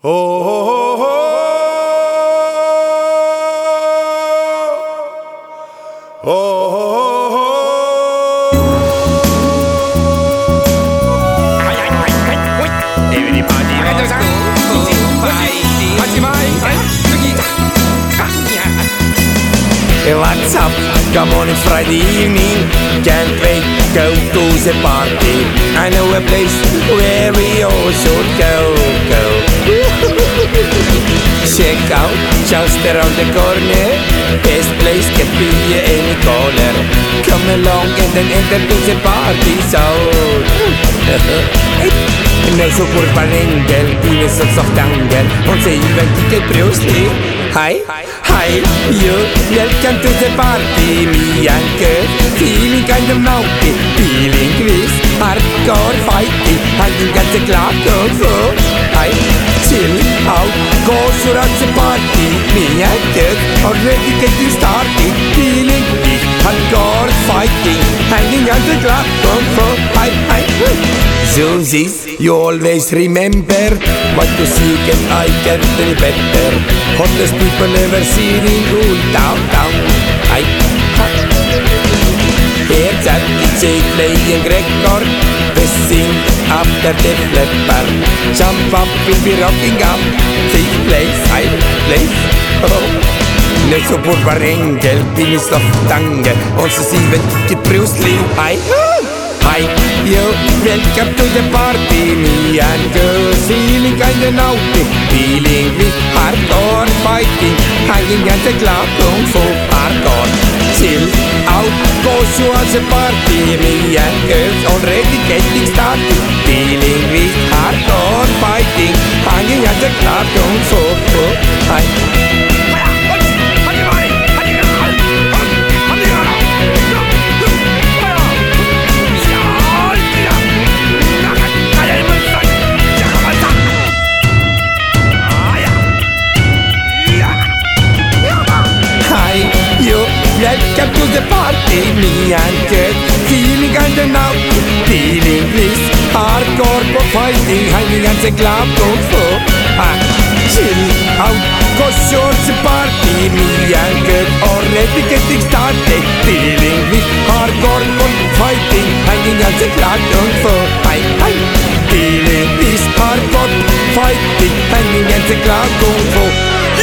Oh, oh, oh, oh, oh, oh. Hey, what's up? Come on, it's Friday evening. Can't wait, go to the party. I know a place where we all should go. Check out, just around the corner. Best place can be any corner. Come along and then enter to the party zone. En eso por Valengel, tienes el softangel. Once even Kike Bruce Lee. Hi, you, welcome to the party. Me and Kurt, feeling kind of naughty. Feeling Chris, hardcore fighting. Hanging at the club, go. Hi, chill out, go throughout the party. Me and Kurt, already getting started. Feeling Chris, hardcore fighting. Hanging at the club, go. Hi. So this, you always remember what you seek and I can tell better. Hottest people ever seen in good downtown. Here's that DJ playing record, pressing after the flipper. Jump up, we'll be rocking up. This place, oh. Nelson por Barengel, penis of tange. Also see when Kid Bruce Lee, Hi, yo, welcome to the party. Me and girls feeling kinda naughty. Feeling with hardcore fighting. Hanging at the club, don't so hardcore. Chill out, go towards the party. Me and girls already getting started. Feeling with hardcore fighting. Hanging at the club, don't so hi. Welcome to the party, me and Kurt, feeling kinda naughty, feeling this hardcore for fighting, hanging at the club, don't fall. Chill out, go towards the party, me and Kurt, already getting started, feeling this hardcore for fighting, hanging at the club, don't fall. Feeling this hardcore fighting, hanging at the club, don't fall.